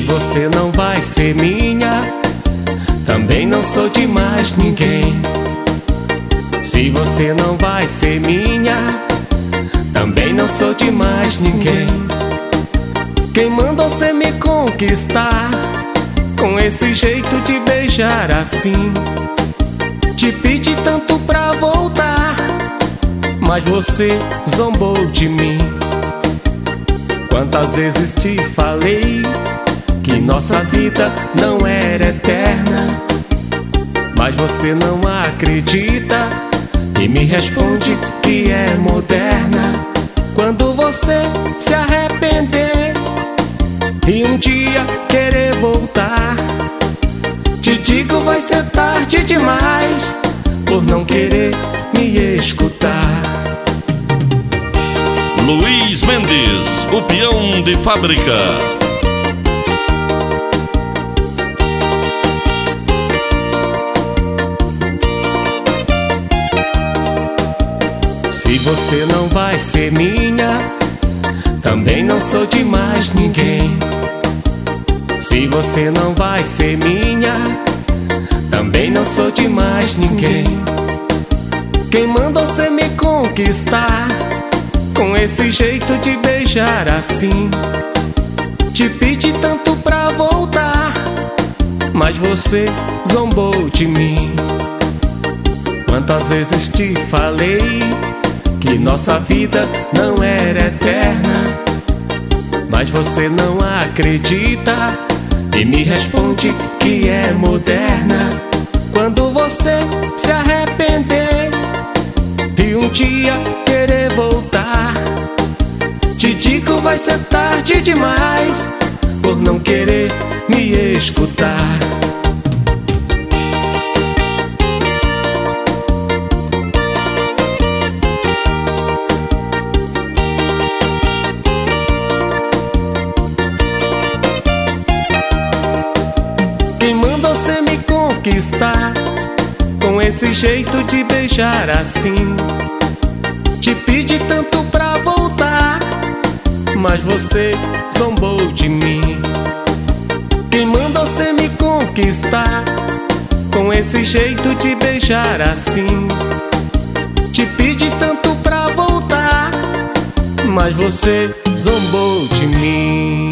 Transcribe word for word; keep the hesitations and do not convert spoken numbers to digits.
você não vai ser minha, também não sou de mais ninguém. Se você não vai ser minha, também não sou de mais ninguém. Quem mandou você me conquistar com esse jeito de beijar assim? Te pedi tanto pra voltar, mas você zombou de mim. Quantas vezes te falei que nossa vida não era eterna, mas você não acredita e me responde que é moderna. Quando você se arrepender e um dia querer voltar, te digo vai ser tarde demais por não querer me escutar. Luiz Mendes, o peão de fábrica. Se você não vai ser minha, também não sou de mais ninguém. Se você não vai ser minha, também não sou de mais ninguém. Quem mandou você me conquistar com esse jeito de beijar assim? Te pedi tanto pra voltar, mas você zombou de mim. Quantas vezes te falei que nossa vida não era eterna, mas você não acredita e me responde que é moderna. Quando você se arrepender e um dia querer voltar, te digo vai ser tarde demais por não querer me escutar. Quem mandou você me conquistar com esse jeito de beijar assim? Te pedi tanto pra voltar, mas você zombou de mim. Quem mandou você me conquistar com esse jeito de beijar assim? Te pedi tanto pra voltar, mas você zombou de mim.